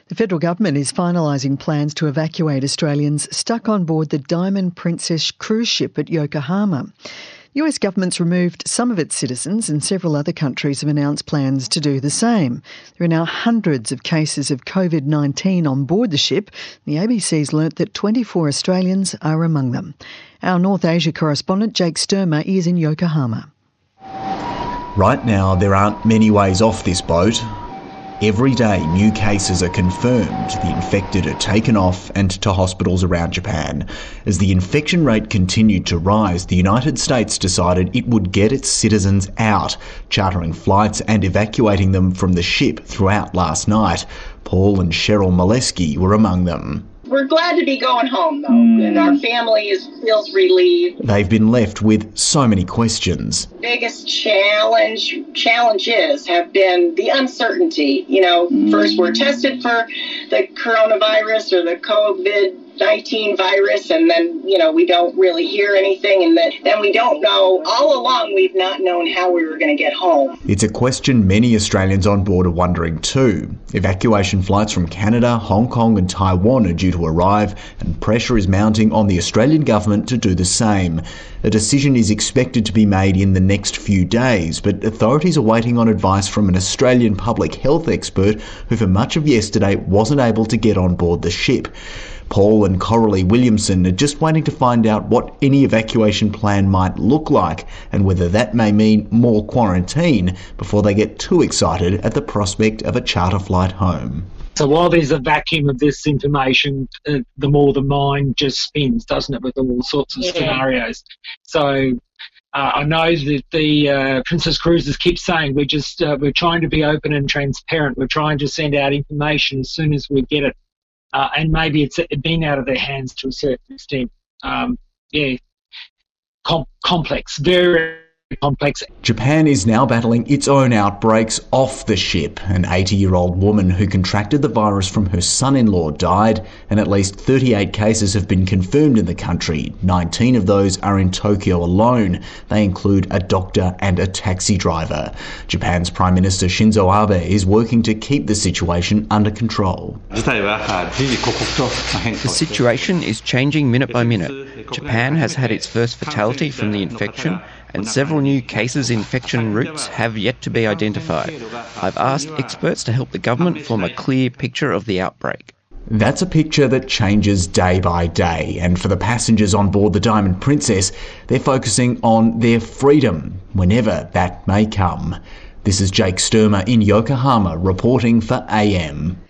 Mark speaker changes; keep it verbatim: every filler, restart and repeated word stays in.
Speaker 1: The federal government is finalising plans to evacuate Australians stuck on board the Diamond Princess cruise ship at Yokohama. The U S government's removed some of its citizens and several other countries have announced plans to do the same. There are now hundreds of cases of COVID nineteen on board the ship. The A B C's learnt that twenty-four Australians are among them. Our North Asia correspondent Jake Sturmer is in Yokohama.
Speaker 2: Right now, there aren't many ways off this boat. Every day, new cases are confirmed. The infected are taken off and to hospitals around Japan. As the infection rate continued to rise, the United States decided it would get its citizens out, chartering flights and evacuating them from the ship throughout last night. Paul and Cheryl Molesky were among them.
Speaker 3: We're glad to be going home, though, mm. and our family is, feels relieved.
Speaker 2: They've been left with so many questions.
Speaker 3: Biggest challenge, challenges have been the uncertainty. You know, mm. first we're tested for the coronavirus or the COVID nineteen virus, and then, you know, we don't really hear anything, and then, then we don't know. All along, we've not known how we were going to get home.
Speaker 2: It's a question many Australians on board are wondering too. Evacuation flights from Canada, Hong Kong and Taiwan are due to arrive, and pressure is mounting on the Australian government to do the same. A decision is expected to be made in the next few days, but authorities are waiting on advice from an Australian public health expert who for much of yesterday wasn't able to get on board the ship. Paul and Coralie Williamson are just waiting to find out what any evacuation plan might look like and whether that may mean more quarantine before they get too excited at the prospect of a charter flight home.
Speaker 4: So while there's a vacuum of this information, uh, the more the mind just spins, doesn't it, with all sorts of yeah. scenarios. So uh, I know that the uh, Princess Cruises keep saying we're just uh, we're trying to be open and transparent. We're trying to send out information as soon as we get it. Uh, and maybe it's been out of their hands to a certain extent. Um, yeah, Com- complex, very complex.
Speaker 2: Japan is now battling its own outbreaks off the ship. An eighty-year-old woman who contracted the virus from her son-in-law died, and at least thirty-eight cases have been confirmed in the country. nineteen of those are in Tokyo alone. They include a doctor and a taxi driver. Japan's Prime Minister Shinzo Abe is working to keep the situation under control.
Speaker 5: The situation is changing minute by minute. Japan has had its first fatality from the infection, and several new cases infection routes have yet to be identified. I've asked experts to help the government form a clear picture of the outbreak.
Speaker 2: That's a picture that changes day by day, and for the passengers on board the Diamond Princess, they're focusing on their freedom, whenever that may come. This is Jake Sturmer in Yokohama reporting for A M.